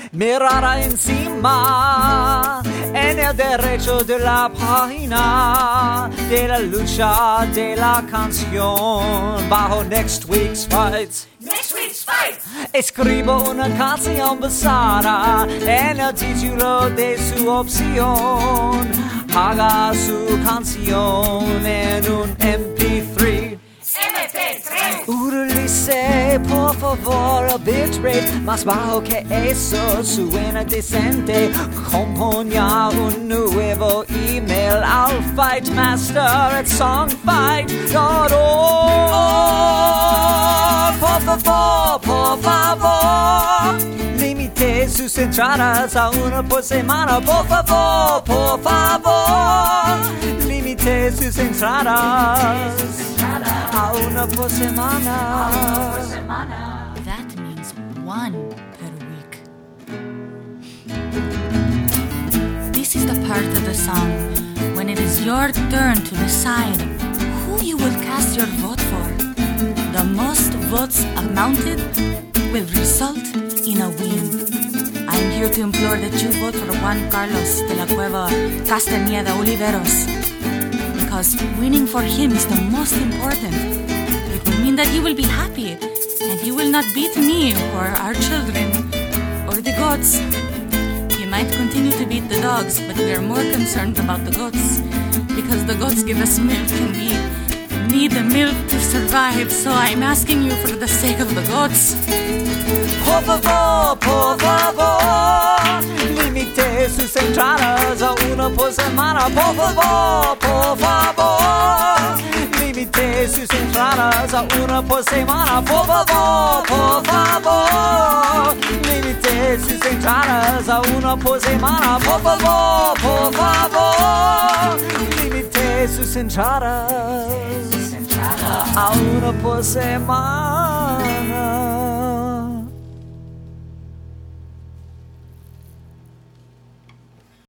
Mirada encima, en el derecho de la página, de la lucha de la canción, bajo Next Week's Fights. Next Week's Fight. Escribo una canción basada en el título de su opción. Haga su canción en un MP3. MP3. Utilice por favor el bitrate más bajo que eso, suena decente. Componga un nuevo email al fightmaster@songfight.org. Por favor, limite sus entradas a una por semana. Por favor, limite sus entradas a una por semana. That means one per week. This is the part of the song when it is your turn to decide who you will cast your vote for. The most votes amounted will result in a win. I'm here to implore that you vote for Juan Carlos de la Cueva Castañeda Oliveros, because winning for him is the most important. It will mean that he will be happy, and he will not beat me or our children or the goats. He might continue to beat the dogs, but we are more concerned about the goats, because the goats give us milk and we need the milk to survive. So I'm asking you for the sake of the goats. Por favor, limite sus entradas a una por semana. Por favor, limite sus entradas a una por semana. Por favor, limite sus entradas a una por semana. Por favor, limite sus entradas a una por semana.